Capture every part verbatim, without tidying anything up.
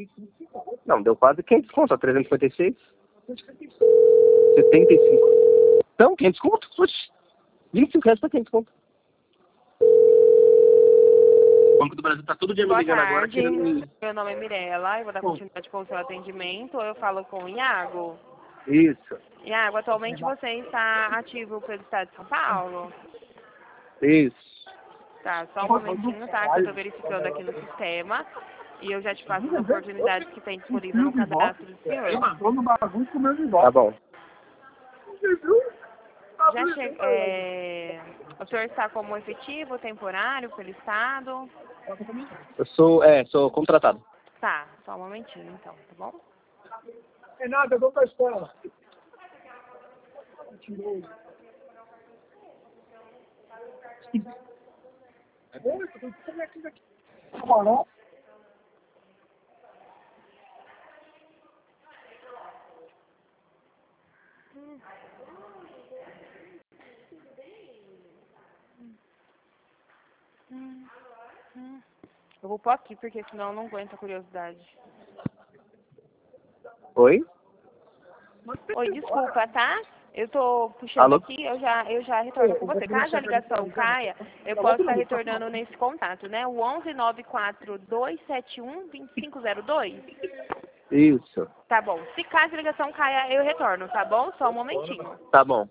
Não, deu quase quinhentos conto, trezentos e cinquenta e seis. setenta e cinco. Então, quinhentos conto? Oxi. vinte e cinco reais pra quinhentos conto. O Banco do Brasil tá todo dia me Boa ligando agora. tarde, Querendo... meu nome é Mirella, eu vou dar Bom. continuidade com o seu atendimento. Eu falo com o Iago. Isso, Iago, atualmente você está ativo pelo estado de São Paulo? isso. Tá, só um momentinho, tá? Que eu tô verificando aqui no sistema. E eu já te passo as oportunidades que tem disponível no cadastro do senhor. Tá bom. Já che... é... O senhor está como efetivo, temporário, pelo estado? Eu sou, é, sou contratado. Tá, só um momentinho então, tá bom? Renato, eu vou pra escola. Camarão. Eu vou pôr aqui, porque senão eu não aguento a curiosidade. Oi? Oi, desculpa, tá? Eu tô puxando Alô? aqui, eu já, eu já retorno com você. Caso a ligação caia, eu posso estar retornando nesse contato, né? O onze nove quatro dois sete um dois cinco zero dois. Isso. Tá bom. Se caso a ligação caia, eu retorno, tá bom? Só um momentinho. Tá bom.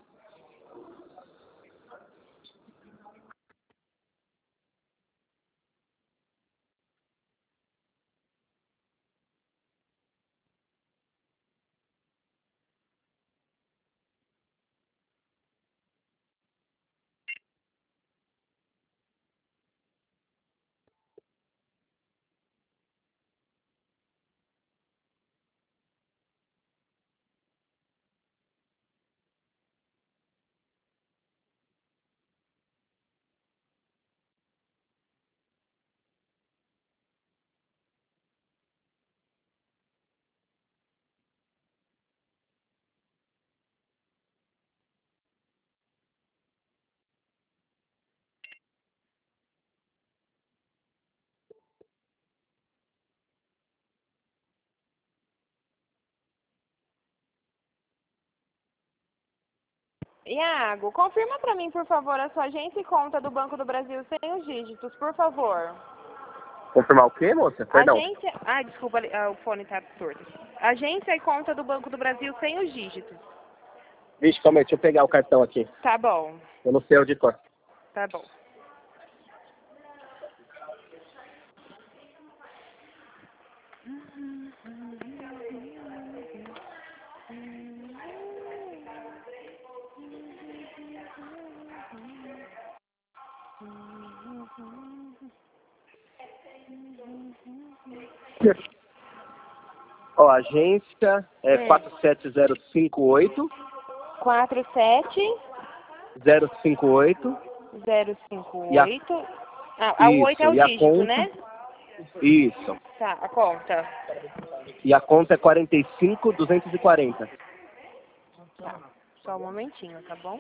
Iago, confirma pra mim, por favor, a sua agência e conta do Banco do Brasil sem os dígitos, por favor. Confirmar o quê, moça? Perdão. Agência... Ah, desculpa, ah, o fone tá absurdo. Agência e conta do Banco do Brasil sem os dígitos. Vixe, calma aí, deixa eu pegar o cartão aqui. Tá bom, Eu não sei onde cor. tá bom. Ó, agência é Hum. quatro sete zero cinco oito quatro sete zero cinco oito. zero cinco E a- oito. Ah, a oito é Isso, o e a dígito, conta? né? Isso. Tá, a conta. E a conta é quarenta e cinco duzentos e quarenta. Tá, só um momentinho, tá bom?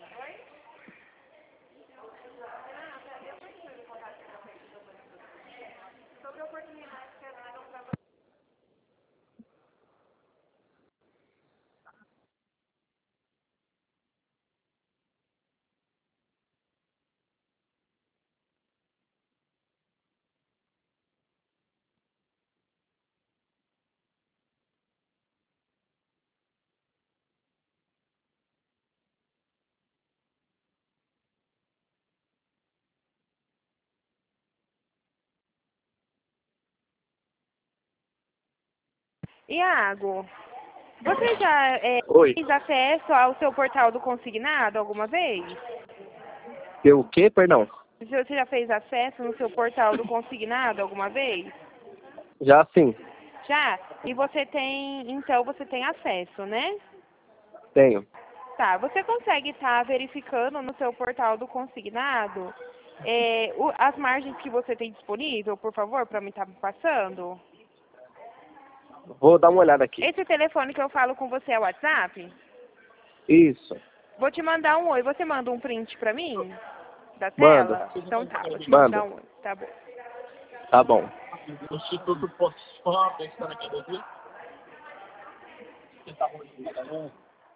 Iago, você já é, Oi. fez acesso ao seu portal do consignado alguma vez? Eu o quê, perdão? Você já fez acesso no seu portal do consignado alguma vez? Já sim, Já? E você tem, então você tem acesso, né? tenho. Tá, você consegue estar verificando no seu portal do consignado é, o- as margens que você tem disponível, por favor, para mim estar passando? Vou dar uma olhada aqui. Esse telefone que eu falo com você é o WhatsApp? Isso. Vou te mandar um oi. Você manda um print pra mim? Da Mando. tela? Então tá, vou te Mando. mandar um oi. Tá bom. Tá bom. O Instituto Postfam, pensando aqui do Rio. Que tá ruim de cada um.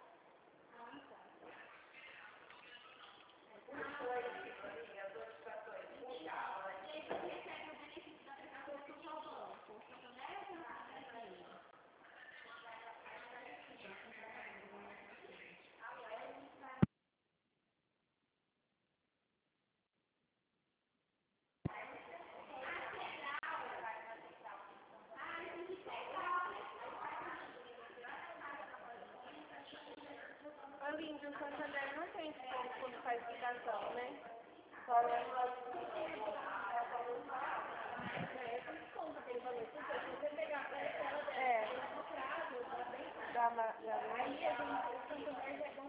Ali em Santander não tem desconto quando faz ligação, né? Só na... É. Dá uma... Dá uma...